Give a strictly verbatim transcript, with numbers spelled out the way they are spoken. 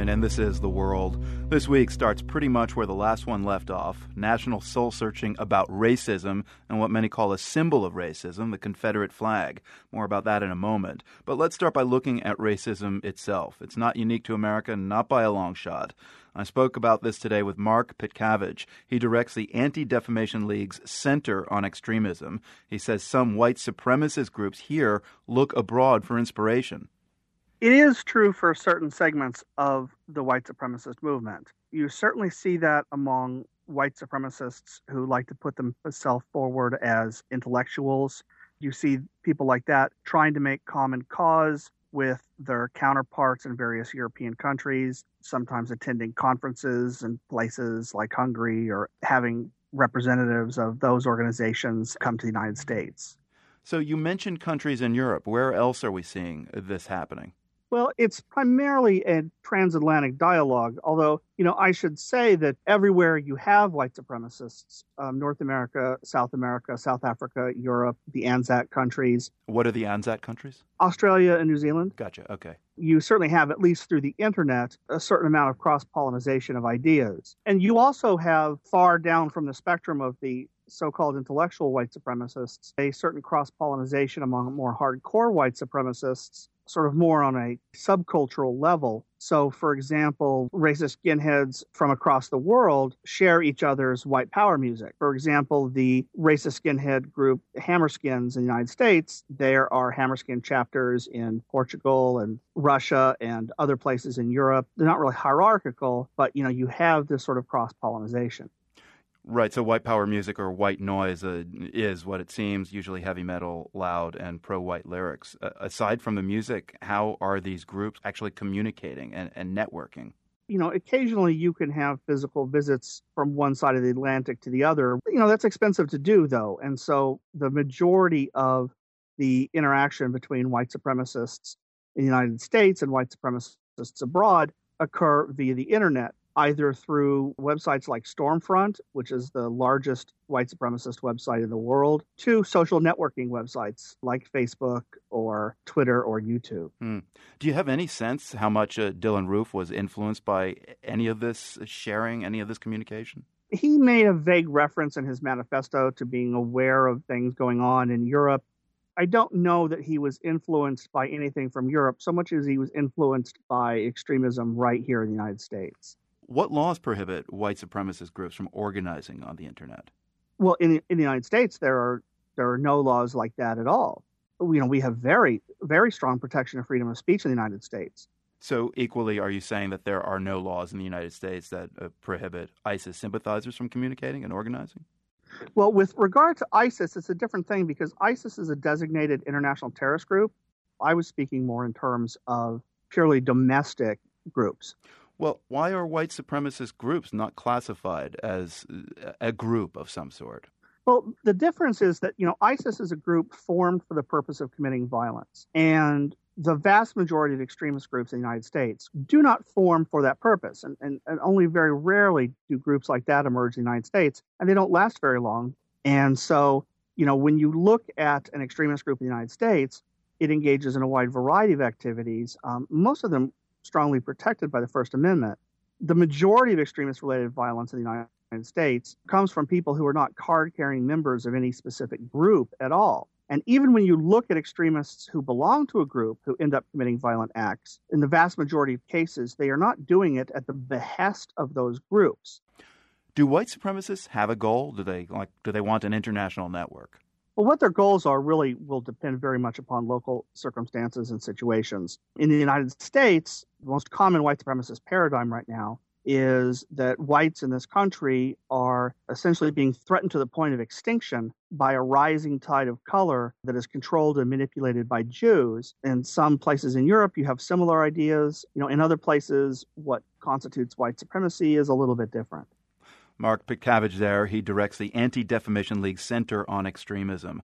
Coyne, and this is The World. This week starts pretty much where the last one left off. National soul-searching about racism and what many call a symbol of racism, the Confederate flag. More about that in a moment. But let's start by looking at racism itself. It's not unique to America, not by a long shot. I spoke about this today with Mark Pitkavage. He directs the Anti-Defamation League's Center on Extremism. He says some white supremacist groups here look abroad for inspiration. It is true for certain segments of the white supremacist movement. You certainly see that among white supremacists who like to put themselves forward as intellectuals. You see people like that trying to make common cause with their counterparts in various European countries, sometimes attending conferences in places like Hungary or having representatives of those organizations come to the United States. So you mentioned countries in Europe. Where else are we seeing this happening? Well, it's primarily a transatlantic dialogue, although, you know, I should say that everywhere you have white supremacists, um, North America, South America, South Africa, Europe, the ANZAC countries. What are the ANZAC countries? Australia and New Zealand. Gotcha. Okay. You certainly have, at least through the internet, a certain amount of cross-pollination of ideas. And you also have, far down from the spectrum of the so-called intellectual white supremacists, a certain cross-pollination among more hardcore white supremacists, sort of more on a subcultural level. So, for example, racist skinheads from across the world share each other's white power music. For example, the racist skinhead group Hammerskins in the United States, there are Hammerskin chapters in Portugal and Russia and other places in Europe. They're not really hierarchical, but, you know, you have this sort of cross-pollination. Right, so white power music or white noise uh, is what it seems, usually heavy metal, loud, and pro-white lyrics. Uh, aside from the music, how are these groups actually communicating and, and networking? You know, occasionally you can have physical visits from one side of the Atlantic to the other. You know, that's expensive to do, though. And so the majority of the interaction between white supremacists in the United States and white supremacists abroad occur via the internet, either through websites like Stormfront, which is the largest white supremacist website in the world, to social networking websites like Facebook or Twitter or YouTube. Hmm. Do you have any sense how much uh, Dylann Roof was influenced by any of this sharing, any of this communication? He made a vague reference in his manifesto to being aware of things going on in Europe. I don't know that he was influenced by anything from Europe so much as he was influenced by extremism right here in the United States. What laws prohibit white supremacist groups from organizing on the internet? Well, in the, in the United States, there are there are no laws like that at all. You know, we have very, very strong protection of freedom of speech in the United States. So equally, are you saying that there are no laws in the United States that uh, prohibit ISIS sympathizers from communicating and organizing? Well, with regard to ISIS, it's a different thing because ISIS is a designated international terrorist group. I was speaking more in terms of purely domestic groups. Well, why are white supremacist groups not classified as a group of some sort? Well, the difference is that, you know, ISIS is a group formed for the purpose of committing violence. And the vast majority of extremist groups in the United States do not form for that purpose. And, and, and only very rarely do groups like that emerge in the United States. And they don't last very long. And so, you know, when you look at an extremist group in the United States, it engages in a wide variety of activities, um, most of them strongly protected by the First Amendment. The majority of extremist-related violence in the United States comes from people who are not card-carrying members of any specific group at all. And even when you look at extremists who belong to a group who end up committing violent acts, in the vast majority of cases, they are not doing it at the behest of those groups. Do white supremacists have a goal? Do they like? Do they want an international network? Well, what their goals are really will depend very much upon local circumstances and situations. In the United States, the most common white supremacist paradigm right now is that whites in this country are essentially being threatened to the point of extinction by a rising tide of color that is controlled and manipulated by Jews. In some places in Europe, you have similar ideas. You know, in other places, what constitutes white supremacy is a little bit different. Mark Pitkavage there. He directs the Anti-Defamation League Center on Extremism.